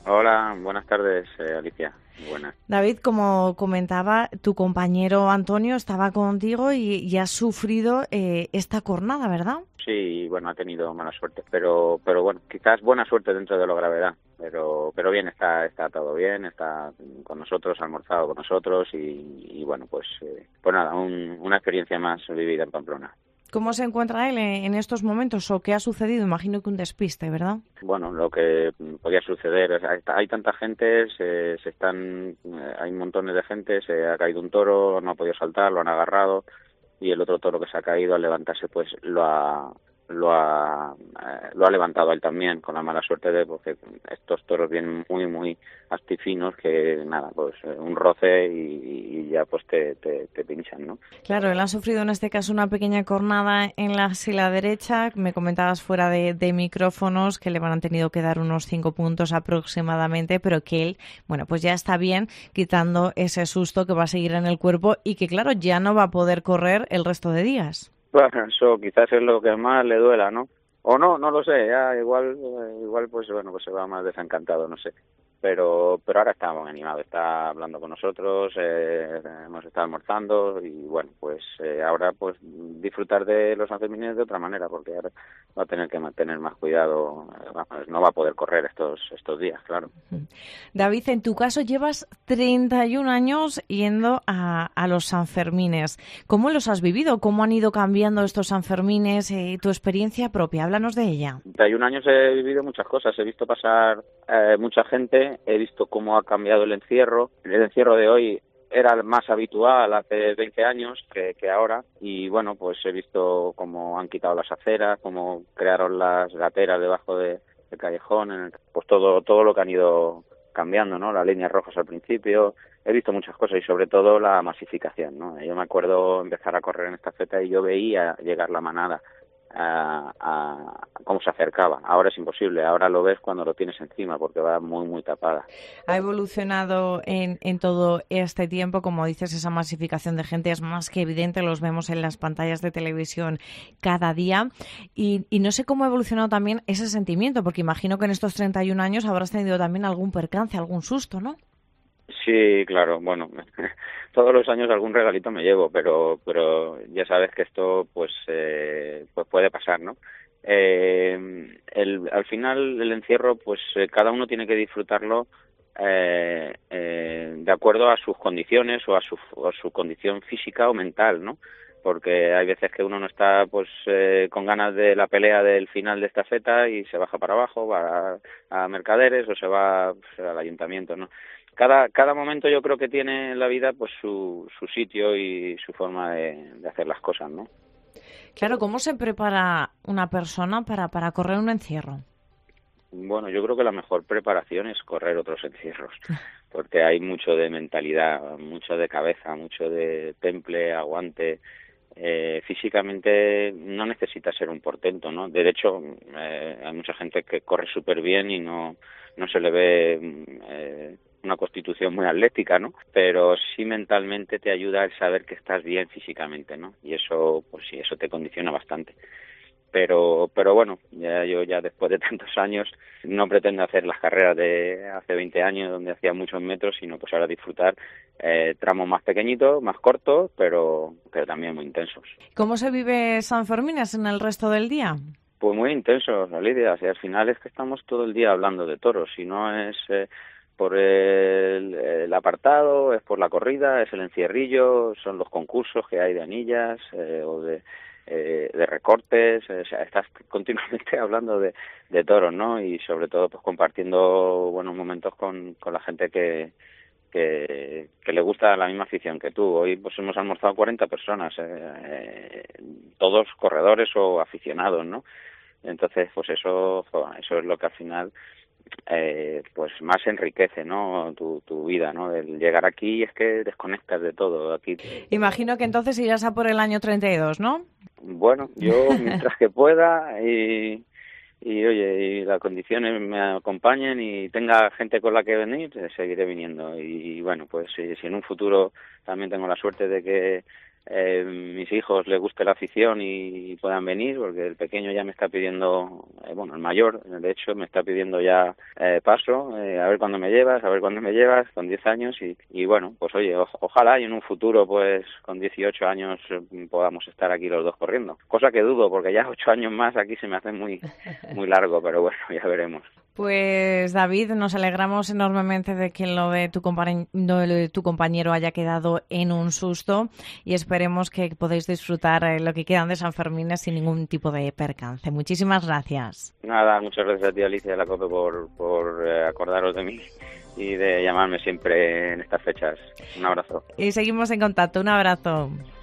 Hola, buenas tardes, Alicia. Buenas. David, como comentaba, tu compañero Antonio estaba contigo y has sufrido esta cornada, ¿verdad? Sí, bueno, ha tenido mala suerte, pero bueno, quizás buena suerte dentro de la gravedad. Pero bien, está todo bien, está con nosotros, ha almorzado con nosotros y bueno, pues nada, una experiencia más vivida en Pamplona. ¿Cómo se encuentra él en estos momentos o qué ha sucedido? Imagino que un despiste, ¿verdad? Bueno, lo que podía suceder, hay tanta gente, hay montones de gente, se ha caído un toro, no ha podido saltar, lo han agarrado y el otro toro que se ha caído al levantarse pues lo ha levantado a él también, con la mala suerte de porque estos toros vienen muy astifinos que nada, pues un roce y ya pues te pinchan, ¿no? Claro, él ha sufrido en este caso una pequeña cornada en la sila derecha. Me comentabas fuera de micrófonos que le van a tenido que dar unos 5 puntos aproximadamente, pero que él, bueno, pues ya está bien, quitando ese susto que va a seguir en el cuerpo y que, claro, ya no va a poder correr el resto de días. Bueno, eso quizás es lo que más le duela, ¿no? O no, no lo sé, ya igual pues bueno, pues se va más desencantado, no sé. Pero ahora está muy animado, está hablando con nosotros, hemos estado almorzando y bueno, pues ahora pues disfrutar de los Sanfermines de otra manera, porque ahora va a tener que mantener más cuidado, vamos, no va a poder correr estos días, claro. David, en tu caso llevas 31 años yendo a los Sanfermines. ¿Cómo los has vivido? ¿Cómo han ido cambiando estos Sanfermines? Tu experiencia propia, háblanos de ella. 31 años he vivido muchas cosas, he visto pasar mucha gente, he visto cómo ha cambiado el encierro de hoy era el más habitual hace 20 años que ahora y bueno, pues he visto cómo han quitado las aceras, cómo crearon las gateras debajo del callejón, pues todo lo que han ido cambiando, ¿no? Las líneas rojas al principio, he visto muchas cosas y sobre todo la masificación, ¿no? Yo me acuerdo empezar a correr en esta feta y yo veía llegar la manada cómo se acercaba. Ahora es imposible, ahora lo ves cuando lo tienes encima porque va muy tapada. Ha evolucionado en todo este tiempo, como dices, esa masificación de gente es más que evidente, los vemos en las pantallas de televisión cada día y no sé cómo ha evolucionado también ese sentimiento, porque imagino que en estos 31 años habrás tenido también algún percance, algún susto, ¿no? Sí, claro, bueno, todos los años algún regalito me llevo, pero ya sabes que esto pues puede pasar, ¿no? Al final el encierro, pues cada uno tiene que disfrutarlo de acuerdo a sus condiciones o a su condición física o mental, ¿no? Porque hay veces que uno no está pues con ganas de la pelea del final de esta feta y se baja para abajo, va a Mercaderes o se va pues, al ayuntamiento, ¿no? Cada momento yo creo que tiene en la vida pues su sitio y su forma de hacer las cosas, ¿no? Claro, ¿cómo se prepara una persona para correr un encierro? Bueno, yo creo que la mejor preparación es correr otros encierros, porque hay mucho de mentalidad, mucho de cabeza, mucho de temple, aguante. Físicamente no necesita ser un portento, ¿no? De hecho, hay mucha gente que corre súper bien y no se le ve una constitución muy atlética, ¿no? Pero sí mentalmente te ayuda el saber que estás bien físicamente, ¿no? Y eso, pues sí, eso te condiciona bastante. Pero bueno, yo ya después de tantos años no pretendo hacer las carreras de hace 20 años donde hacía muchos metros, sino pues ahora disfrutar tramos más pequeñitos, más cortos, pero también muy intensos. ¿Cómo se vive San Fermines en el resto del día? Pues muy intensos, Lidia, y al final es que estamos todo el día hablando de toros, si no es por el apartado, es por la corrida, es el encierrillo, son los concursos que hay de anillas o de recortes, o sea, estás continuamente hablando de toros, ¿no? Y sobre todo pues compartiendo buenos momentos con la gente que le gusta la misma afición que tú. Hoy pues hemos almorzado 40 personas, todos corredores o aficionados, ¿no? Entonces, pues eso es lo que al final pues más enriquece, ¿no? Tu vida, ¿no? El llegar aquí es que desconectas de todo. Aquí, Imagino que entonces irás a por el año 32, ¿no? bueno, yo mientras que pueda y oye, y las condiciones me acompañen y tenga gente con la que venir, seguiré viniendo. Y bueno, pues si en un futuro también tengo la suerte de que mis hijos les guste la afición y puedan venir, porque el pequeño ya me está pidiendo, el mayor, de hecho, me está pidiendo ya paso, a ver cuándo me llevas, con 10 años, y bueno, pues oye, ojalá y en un futuro, pues con 18 años podamos estar aquí los dos corriendo, cosa que dudo, porque ya 8 años más aquí se me hace muy largo, pero bueno, ya veremos. Pues David, nos alegramos enormemente de que lo de tu compañero haya quedado en un susto y esperemos que podáis disfrutar lo que quedan de San Fermín sin ningún tipo de percance. Muchísimas gracias. Nada, muchas gracias a ti, Alicia de la COPE, por acordaros de mí y de llamarme siempre en estas fechas. Un abrazo. Y seguimos en contacto. Un abrazo.